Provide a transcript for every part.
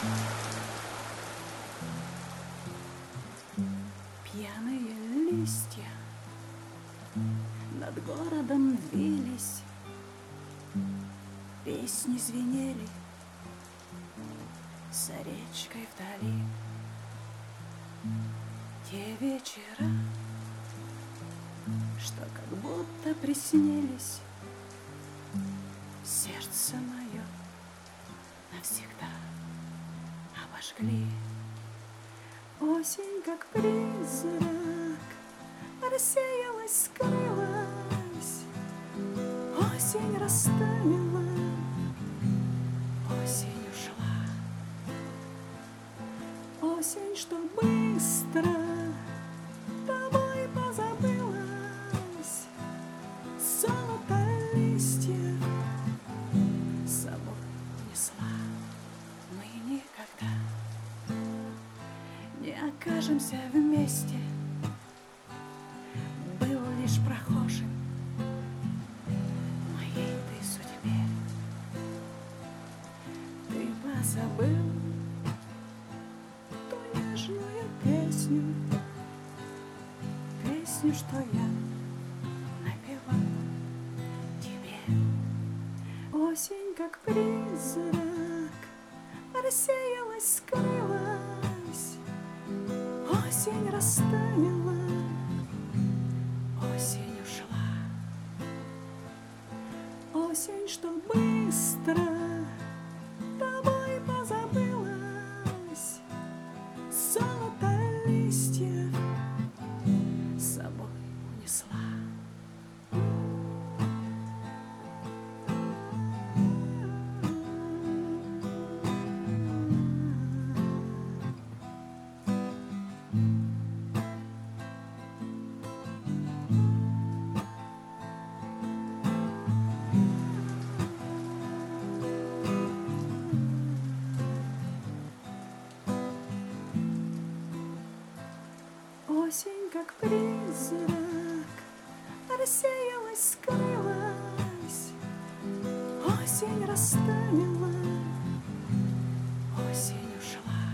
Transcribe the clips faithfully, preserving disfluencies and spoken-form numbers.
Пьяные листья над городом вились, песни звенели за речкой вдали. Те вечера, что как будто приснились, сердце мое навсегда обожгли. Осень, как призрак, рассеялась, скрылась. Осень растаяла, осень ушла. Осень, что быстро тобой позабылась. Золото листьев с собой унесла. Мы никогда не окажемся вместе. Был лишь прохожим в моей ты судьбе. Ты позабыл ту нежную песню, песню, что я напевал тебе. Осень, как призрак, рассеялась, скрылась. Осень растаяла, осень ушла. Осень, что быстро тобой позабылась. Золото листьев с собой унесла. Осень, как призрак, рассеялась, скрылась. Осень растаяла, осень ушла.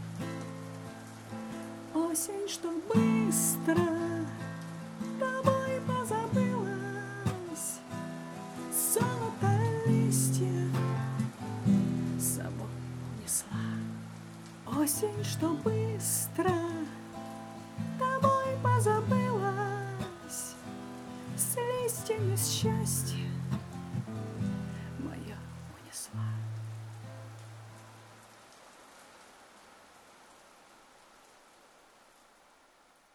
Осень, что быстро тобой позабылась. Золото листьев с собой унесла. Осень, что быстро тобой позабылась. С листьями счастья мое унесла.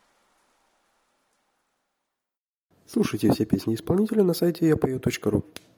Слушайте все песни исполнителя на сайте я пою точка ру.